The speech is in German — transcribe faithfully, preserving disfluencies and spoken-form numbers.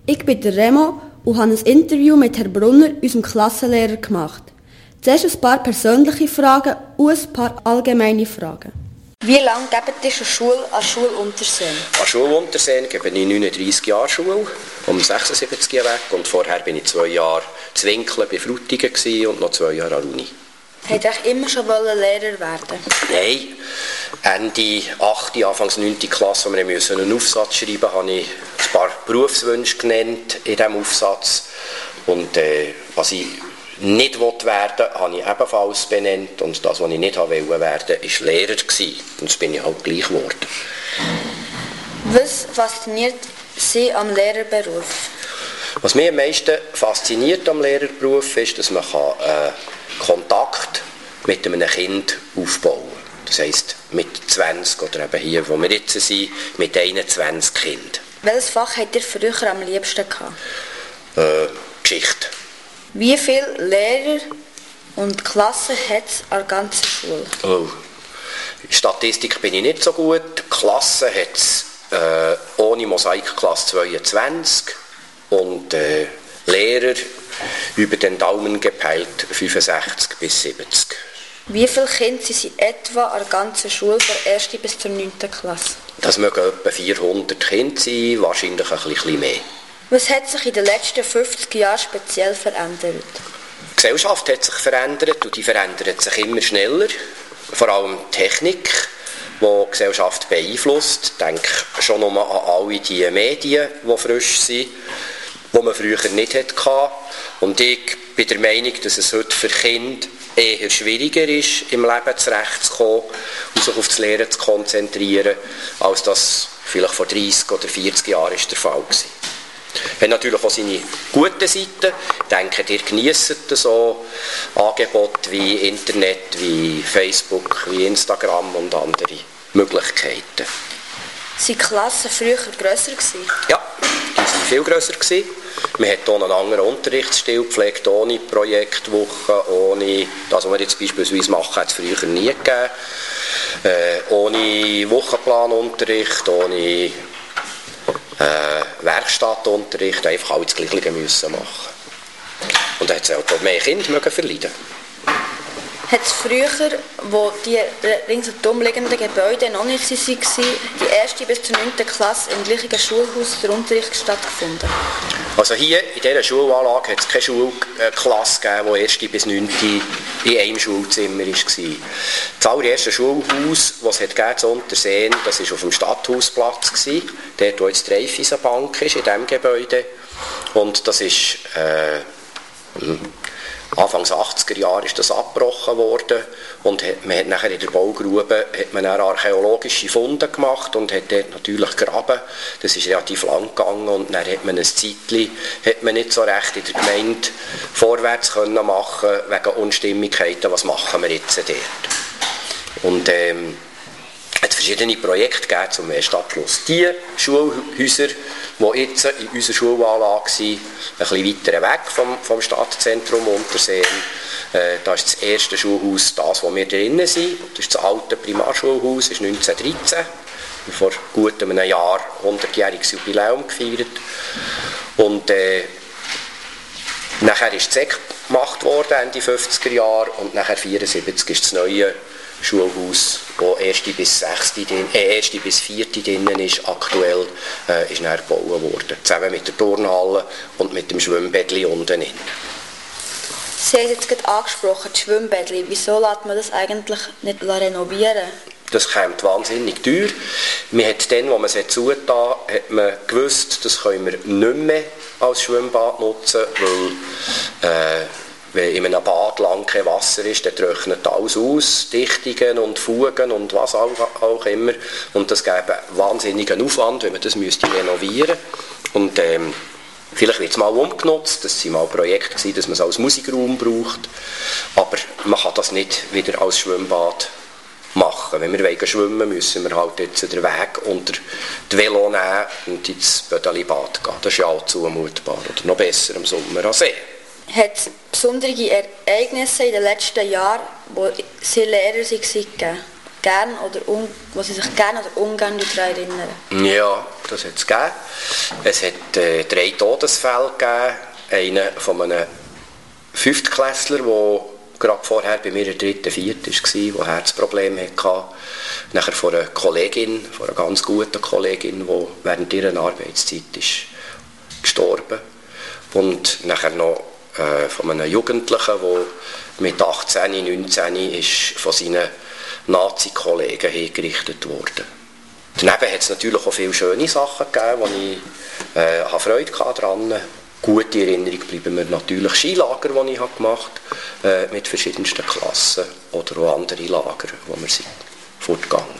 Ich bin der Remo und habe ein Interview mit Herrn Brunner, unserem Klassenlehrer, gemacht. Zuerst ein paar persönliche Fragen und ein paar allgemeine Fragen. Wie lange gebt ihr schon Schule an Schule Unterseen? An Schule Unterseen gebe ich neununddreissig Jahre Schule, um sechsundsiebzig Jahre weg. Und vorher war ich zwei Jahre zu Winkeln bei Frutigen und noch zwei Jahre an der Uni. Wollt ihr immer schon Lehrer werden? Nein. Ende achte, Anfangs neunte Klasse, als wir einen Aufsatz schreiben mussten, habe ich ein paar Berufswünsche genannt in diesem Aufsatz. Und äh, was ich nicht werden wollte, habe ich ebenfalls benannt. Und das, was ich nicht werden wollte, war Lehrer. Und das bin ich halt gleich geworden. Was fasziniert Sie am Lehrerberuf? Was mich am meisten fasziniert am Lehrerberuf ist, dass man kann, äh, Kontakt mit einem Kind aufbauen kann. Das heisst, mit zwanzig oder eben hier, wo wir jetzt sind, mit einundzwanzig Kindern. Welches Fach habt ihr früher am liebsten gehabt? Äh, Geschichte. Wie viele Lehrer und Klassen hat es an der ganzen Schule? Oh. Statistik bin ich nicht so gut. Klassen hat es äh, ohne Mosaikklasse zweiundzwanzig und äh, Lehrer über den Daumen gepeilt fünfundsechzig bis siebzig. Wie viele Kinder sind in etwa an der ganzen Schule von der ersten bis zur neunten Klasse? Das mögen etwa vierhundert Kinder sein, wahrscheinlich ein bisschen mehr. Was hat sich in den letzten fünfzig Jahren speziell verändert? Die Gesellschaft hat sich verändert und die verändert sich immer schneller. Vor allem die Technik, die die Gesellschaft beeinflusst. Ich denke schon nur an alle die Medien, die frisch sind, die man früher nicht hatte. Und ich bin der Meinung, dass es heute für Kinder eher schwieriger ist, im Leben zurechtzukommen und sich auf das Lernen zu konzentrieren, als das vielleicht vor dreissig oder vierzig Jahren der Fall war. Es hat natürlich auch seine guten Seiten. Ich denke, ihr genießt so Angebote wie Internet, wie Facebook, wie Instagram und andere Möglichkeiten. Waren die Klassen früher grösser gewesen? Ja, die waren viel grösser gewesen. Man hat hier einen anderen Unterrichtsstil gepflegt, ohne Projektwochen, ohne das, was wir jetzt beispielsweise machen, hat es früher nie gegeben. Äh, ohne Wochenplanunterricht, ohne äh, Werkstattunterricht, einfach alle das Gleiche müssen machen. Und da hat es auch mehr Kinder verleiden. Hat es früher, wo die ringsherum liegenden Gebäude noch nicht waren, die erste bis zur neunten Klasse im gleichen Schulhaus der Unterricht stattgefunden? Also hier in dieser Schulanlage hat es keine Schulklasse gegeben, die erste bis neunte in einem Schulzimmer war. Das allererste Schulhaus, das es gab, zu Unterseen, das war auf dem Stadthausplatz, dort wo jetzt die Raiffeisenbank ist, in diesem Gebäude. Und das ist äh, Anfangs achtziger Jahre ist das abgebrochen worden und man hat nachher in der Baugrube hat man dann archäologische Funde gemacht und hat dort natürlich graben. Das ist relativ lang gegangen und dann hat man ein Zeitchen hat man nicht so recht in der Gemeinde vorwärts können machen wegen Unstimmigkeiten. Was machen wir jetzt dort? Und ähm, es hat verschiedene Projekte gegeben zum Stadtschluss. Die Schulhäuser, die jetzt in unserer Schulanlage sind, ein bisschen weiter weg vom, vom Stadtzentrum Unterseen. Äh, da ist das erste Schulhaus, das, wo wir drinnen sind. Das ist das alte Primarschulhaus, das ist neunzehnhundertdreizehn. Vor gut einem Jahr hundertjähriges Jubiläum gefeiert. Und äh, nachher ist das E C gemacht worden, Ende fünfziger Jahre, und nachher neunzehnhundertvierundsiebzig ist das neue Schulhaus, wo erste bis sechste, äh, erste bis vierte drinnen ist, aktuell äh, ist dann gebaut worden. Zusammen mit der Turnhalle und mit dem Schwimmbädli unten drin. Sie haben es jetzt gerade angesprochen, das Schwimmbädli. Wieso lässt man das eigentlich nicht renovieren? Das kommt wahnsinnig teuer. Man hat dann, als man es zugetan hat, hat man gewusst, das können wir nicht mehr als Schwimmbad nutzen, weil äh, wenn in einem Bad lang kein Wasser ist, dann trocknet alles aus, Dichtungen und Fugen und was auch, auch immer. Und das gäbe einen wahnsinnigen Aufwand, wenn man das müsste renovieren müsste. Und ähm, vielleicht wird es mal umgenutzt, das waren mal Projekte gewesen, dass man es als Musikraum braucht. Aber man kann das nicht wieder als Schwimmbad machen. Wenn wir schwimmen wollen, müssen wir halt jetzt den Weg unter die Velo nehmen und ins Bödelibad gehen. Das ist ja auch zumutbar. Oder noch besser im Sommer an See. Hat es besondere Ereignisse in den letzten Jahren, wo Sie Lehrer waren, gegeben? gern oder un, wo Sie sich gerne oder ungern daran erinnern? Ja, das hat es gegeben. Es hat äh, drei Todesfälle gegeben. Einen von einem Fünftklässler, der gerade vorher bei mir in der dritten, vierten war, der Herzprobleme hatte. Nachher von einer Kollegin, von einer ganz guten Kollegin, die während ihrer Arbeitszeit ist gestorben. Und nachher noch äh, von einem Jugendlichen, der mit achtzehn, neunzehn ist von seinen Nazi-Kollegen hingerichtet worden. Daneben hat es natürlich auch viele schöne Sachen gegeben, wo ich äh, Freude daran hatte. Gute Erinnerung bleiben mir natürlich Skilager, die ich gemacht habe, äh, mit verschiedensten Klassen oder auch andere Lager, wo wir sind fortgegangen.